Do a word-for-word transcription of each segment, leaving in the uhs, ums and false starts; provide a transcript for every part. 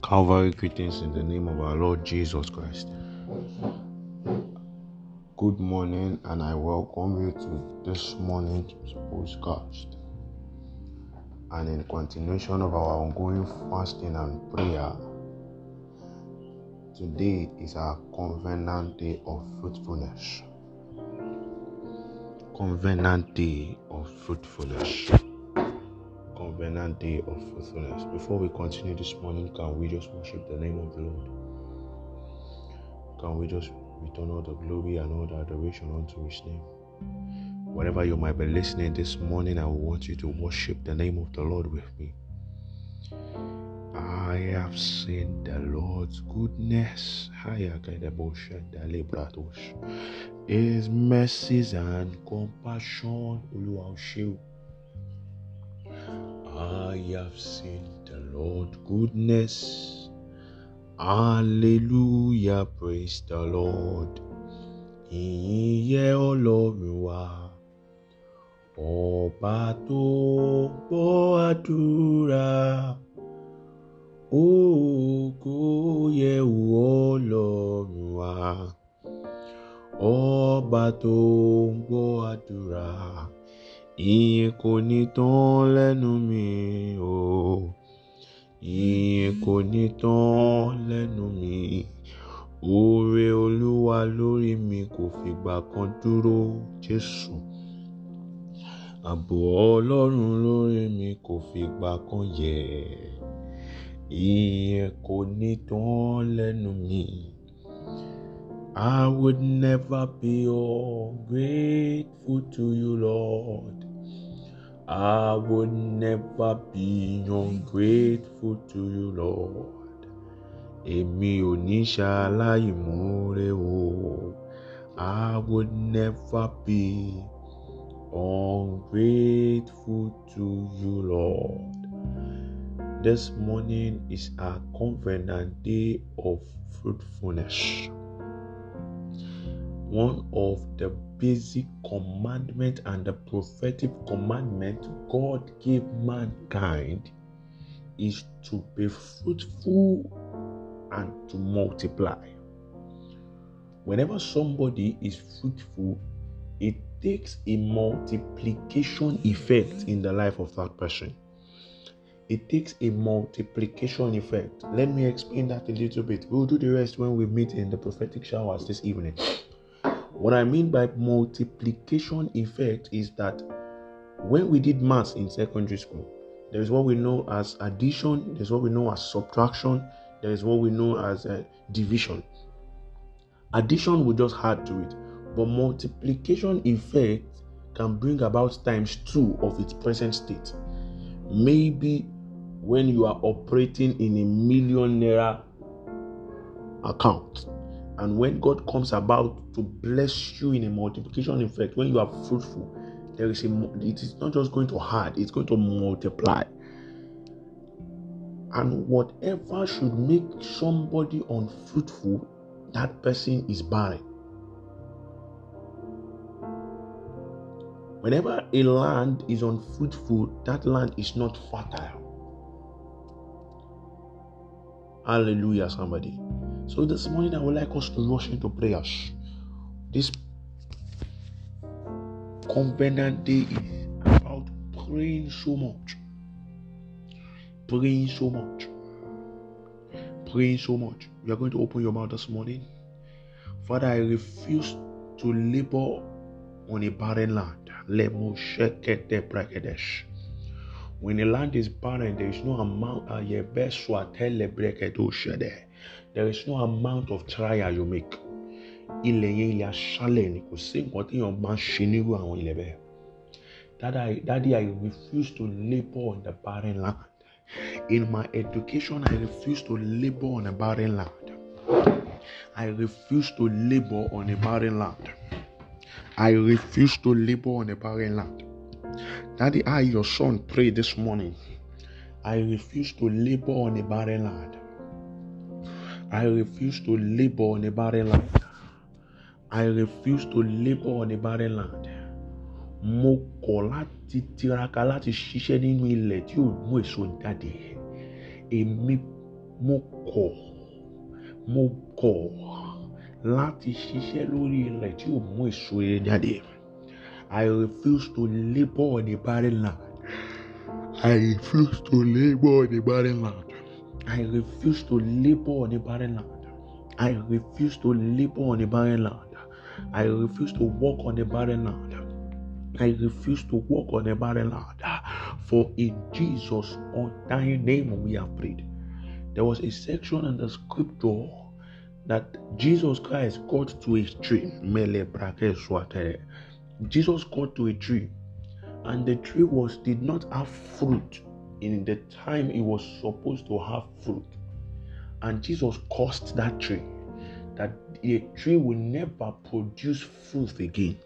Calvary greetings in the name of our Lord Jesus Christ. Good morning, and I welcome you to this morning's podcast. And in continuation of our ongoing fasting and prayer, today is our Covenant Day of Fruitfulness. Covenant Day of Fruitfulness. Covenant Day of Fruitfulness. Before we continue this morning, can we just worship the name of the Lord? Can we just return all the glory and all the adoration unto His name? Wherever you might be listening this morning, I want you to worship the name of the Lord with me. I have seen the Lord's goodness, His mercies and compassion. I have seen the Lord's goodness. Hallelujah, praise the Lord. Ìyìn Ọlọ́run wa, ọba tó gbọ́ àdúrà. Ògo yẹ Ọlọ́run wa, ọba tó gbọ́ àdúrà. Ìyìn kò ní tán lẹ́nu mi o, ìyìn kò ní tán lẹ́nu mi. Oore Olúwa lórí mi kò fìgbà kan dúró, Jésù. Ààbò Ọlọ́run lórí mi kò fìgbà kan yẹ̀. Ìyìn kò ní tán lẹ́nu mi. I would never be ungrateful to you, Lord. I would never be ungrateful to you, Lord. Èmi ò ní ṣaláìmoore o. I would never be ungrateful to you, Lord. This morning is our Covenant Day of Fruitfulness. One of the basic commandments and the prophetic commandment God gave mankind is to be fruitful and to multiply. Whenever somebody is fruitful, it takes a multiplication effect in the life of that person. It takes a multiplication effect. Let me explain that a little bit. We'll do the rest when we meet in the prophetic showers this evening. What I mean by multiplication effect is that when we did maths in secondary school, there is what we know as addition, there's what we know as subtraction, there is what we know as uh, division. Addition we just add to it, but multiplication effect can bring about times two of its present state. Maybe when you are operating in a million naira account, and when God comes about to bless you in a multiplication effect, when you are fruitful, there is a, it is not just going to add, it's going to multiply. And whatever should make somebody unfruitful, that person is barren. Whenever a land is unfruitful, that land is not fertile. Hallelujah, somebody. So this morning I would like us to rush into prayers. This Covenant Day is about praying so much. Praying so much. Praying so much. You are going to open your mouth this morning. Father, I refuse to labor on a barren land. When a land is barren, there is no amount there is no amount of trial you make. Daddy, Daddy, I refuse to labor on the barren land. In my education, I refuse to labor on a barren land. I refuse to labor on a barren land. I refuse to labor on a barren land. Daddy, I, your son, pray this morning. I refuse to labor on a barren land. I refuse to labor on a barren land. I refuse to labor on a barren land. Mo kọ̀ láti tiraka láti ṣiṣẹ́ nínú ilẹ̀ tí ò mú èso jáde. Èmi mo kọ̀ mo kọ̀ láti ṣiṣẹ́ lórí ilẹ̀ tí ò mú èso rere jáde. I refuse to labor on a barren land. I refuse to labor on a barren land. I refuse to labor on a barren land. I refuse to labor on a barren land. I refuse to walk on a barren land. I refuse to walk on a barren land. For in Jesus' undying name we have prayed. There was a section in the scripture that Jesus Christ got to a tree. Jesus got to a tree, and the tree was did not have fruit in the time it was supposed to have fruit. And Jesus cursed that tree, that a tree will never produce fruit again.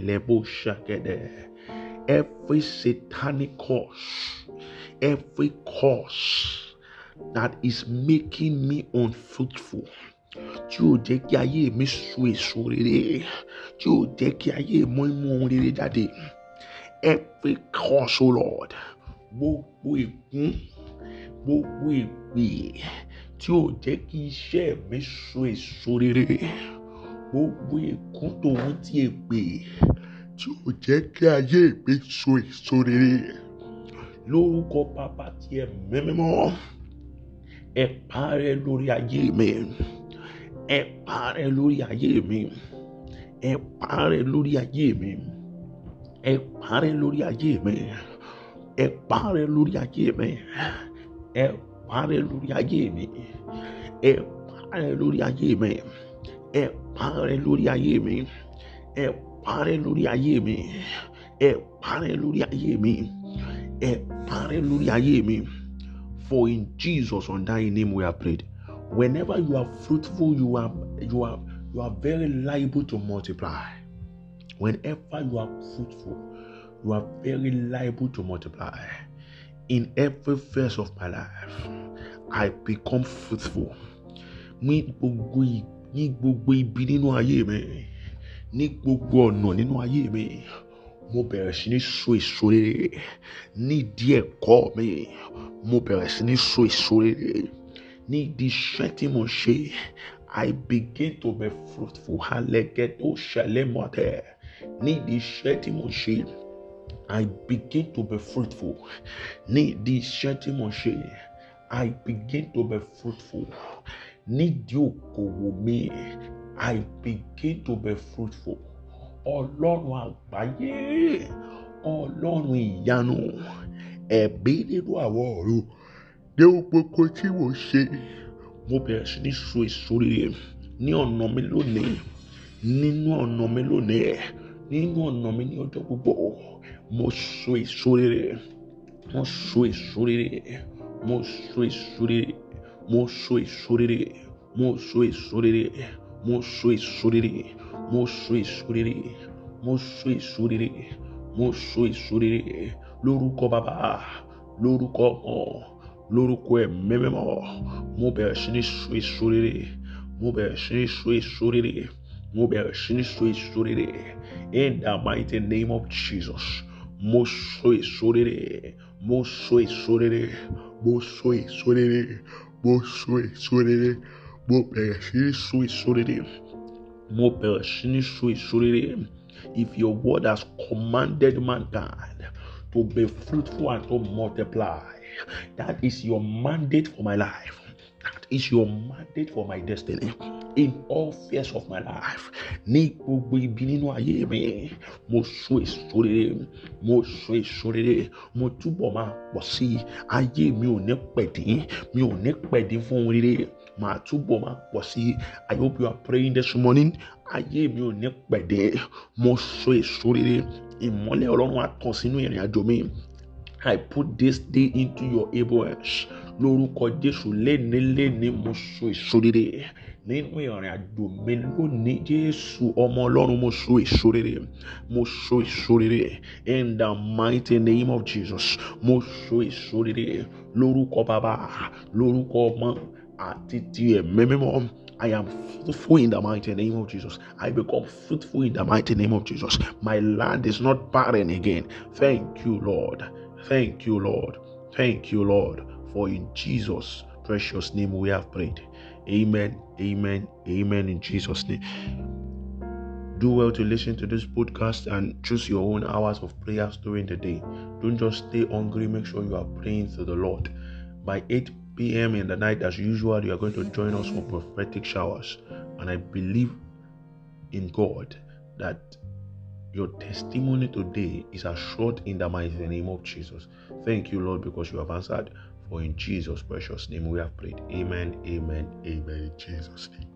Every satanic curse, every curse that is making me unfruitful, tí ó jẹ́ kí ayé mi so èso rere, tí ó jẹ́ kí ayé mi mú ohun rere jáde. Every curse, O Lord, gbogbo ègún, gbogbo èpè tí ó jẹ́ kí iṣẹ́ mi so èso rere, gbogbo ègún tòun ti èpè tí ó jẹ́ kí ayé mi so èso rere. Lórúkọ Bàbá tí Ẹ̀mí Mímọ́, ẹ parẹ́ lórí ayé mi. Ẹ parẹ́ lórí ayé mi. Ẹ parẹ́ lórí ayé mi. Ẹ parẹ́ lórí ayé mi. Ẹ parẹ́ lórí ayé mi. Ẹ parẹ́ lórí ayé mi. Ẹ parẹ́ lórí ayé mi. Ẹ parẹ́ lórí ayé mi. Ẹ parẹ́ lórí ayé mi. Ẹ parẹ́ lórí ayé mi. Ẹ parẹ́ lórí ayé mi. For in Jesus' undying name we have prayed. Whenever you are fruitful, you are you are you are very liable to multiply. Whenever you are fruitful, you are very liable to multiply. In every phase of my life, I become fruitful. Ní gbogbo ní gbogbo ibi nínú ayé mi, ní gbogbo ọ̀nà nínú ayé mi, mo bẹ̀rẹ̀ sí ní so èso rere. Ní ìdí ẹ̀kọ́ mi, mo bẹ̀rẹ̀ sí ní so èso rere. Ní ìdí iṣẹ́ tí mo ṣe, I begin to be fruitful. Halegedo shalemote. Ní ìdí iṣẹ́ tí mo ṣe, I begin to be fruitful. Ní ìdí iṣẹ́ tí mo ṣe, I begin to be fruitful. Ní ìdí okòwò mi, I begin to be fruitful. Ọlọ́run àgbáyé, Ọlọ́run ìyanu, ẹ̀bí nínú àwọn ọ̀run, ní gbogbo tí mo ṣe, mo bẹ̀rẹ̀ sí ní so èso rere ní ọ̀nà mi lónìí, nínú ọ̀nà mi lónìí, nínú ọ̀nà mi ní ọjọ́ gbogbo. Mo so èso rere, mo so èso rere, mo so èso rere, mo so èso rere, mo so èso rere, mo so èso rere, mo so èso rere, mo so èso rere, mo so èso rere. Lórúkọ Bàbá, lórúkọ Ọmọ, lórúkọ Ẹ̀mí Mímọ́, mo bẹ̀rẹ̀ sí ní so èso rere, mo bẹ̀rẹ̀ sí ní so èso rere, mo bẹ̀rẹ̀ sí ní so èso rere. In the mighty name of Jesus, mo so èso rere, mo so èso rere, mo so èso rere, mo so èso rere, mo bẹ̀rẹ̀ sí ní so èso rere, mo bẹ̀rẹ̀ sí ní so èso rere. If your word has commanded mankind to be fruitful and to multiply, that is your mandate for my life. That is your mandate for my destiny. In all spheres of my life, ní gbogbo ibi nínú ayé mi, mo so èso rere, mo so èso rere, mo túbọ̀ máa pọ̀ sí. Ayé mi ò ní pẹ̀dín, mi ò ní pẹ̀dín fún ohun rere, màá túbọ̀ máa pọ̀ sí. I hope you are praying this morning. Ayé mi ò ní pẹ̀dín, mo so èso rere. Ìmọ́lẹ̀ Ọlọ́run á tàn sínú ìrìn àjò mi. I put this day into your able hands. Lórúkọ Jésù, léni léni mo so èso rere. Nínú ìrìn àjò mi lónìí, Jésù ọmọ Ọlọ́run, mo so èso rere. Mo so èso rere. In the mighty name of Jesus, mo so èso rere. Lórúkọ Bàbá, lórúkọ Ọmọ àti ti Ẹ̀mí Mímọ́. I am fruitful in the mighty name of Jesus. I become fruitful in the mighty name of Jesus. My land is not barren again. Thank you, Lord. Thank you, Lord. Thank you, Lord. For in Jesus' precious name we have prayed. Amen, amen, amen in Jesus' name. Do well to listen to this podcast and choose your own hours of prayers during the day. Don't just stay hungry. Make sure you are praying to the Lord. By eight p.m. in the night, as usual, you are going to join us for prophetic showers. And I believe in God that your testimony today is assured in the mighty name of Jesus. Thank you, Lord, because you have answered. For in Jesus' precious name we have prayed. Amen, amen, amen in Jesus' name.